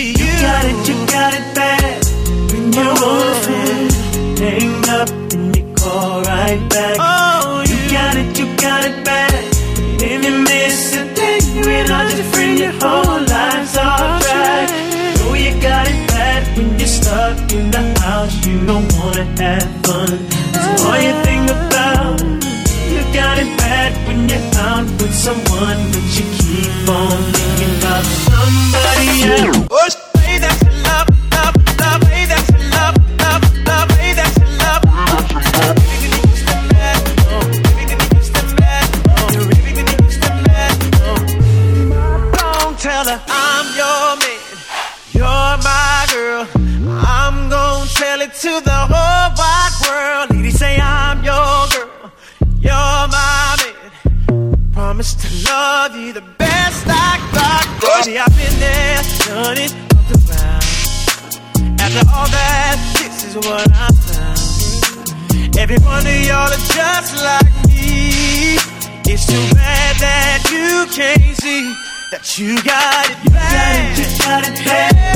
You got it bad. When you want it, hang up and you call right back. Oh, you got it bad. If you miss a thing, without your friend, your whole life's off track. Know you got it bad when you're stuck in the house. You don't wanna have fun. That's all you think about. You got it bad when you're out with someone, but you keep on thinking about somebody else. Oh, say that's love, love, love. Say that's love, love, love. Say that's love. Tell her I'm your man, you're my girl. I'm gonna tell it to the whole wide world. Ladies say I'm your girl, you're my man. Promise to love you the best I got. See, I've been there, done it, fucked around. After all that, this is what I found. Every one of y'all are just like me. It's too bad that you can't see that you got it bad. You got it bad.